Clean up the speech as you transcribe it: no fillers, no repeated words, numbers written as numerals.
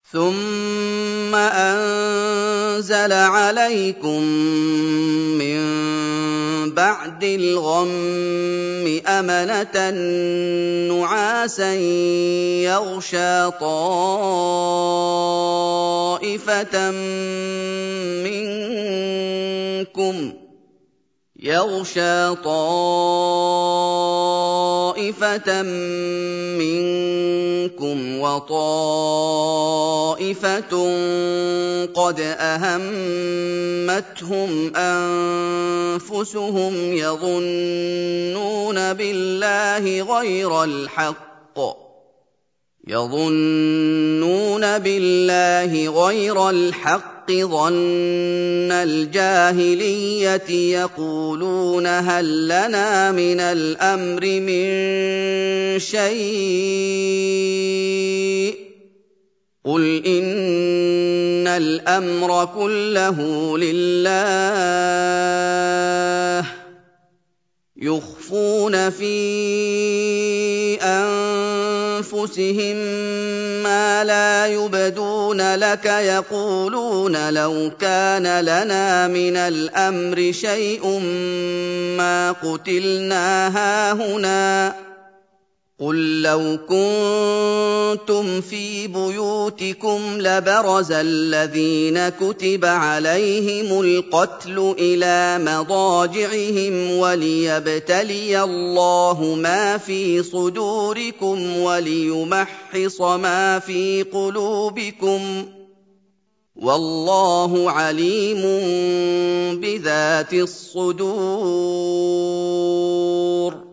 ثُمَّ أَنزَلَ عَلَيْكُم مِّن بَعْدِ الْغَمِّ أَمَنَةً نُّعَاسًا يَغْشَىٰ طَائِفَةً مِّنكُمْ وَطَائِفَةٌ قَدْ أَهَمَّتْهُمْ أَنفُسُهُمْ يَظُنُّونَ بِاللَّهِ غَيْرَ الْحَقِّ ظَنَّ الْجَاهِلِيَّةِ يَقُولُونَ هَل لَّنَا مِنَ الْأَمْرِ مِن شَيْءٍ ۗ قُلْ إِنَّ الْأَمْرَ كُلَّهُ لِلَّهِ ۗ يُخْفُونَ فِي أَنفُسِهِم مَّا لَا يُبْدُونَ لَكَ يَقُولُونَ لَوْ كَانَ لَنَا مِنَ الْأَمْرِ شَيْءٌ مَّا قُتِلْنَا هَاهُنَا ۗ قُل لَّوْ كُنتُمْ فِي بُيُوتِكُمْ لَبَرَزَ الَّذِينَ كُتِبَ عَلَيْهِمُ الْقَتْلُ إِلَىٰ مَضَاجِعِهِمْ وَلِيَبْتَلِيَ اللَّهُ مَا فِي صُدُورِكُمْ وَلِيُمَحِّصَ مَا فِي قُلُوبِكُمْ ۗ وَاللَّهُ عَلِيمٌ بِذَاتِ الصُّدُورِ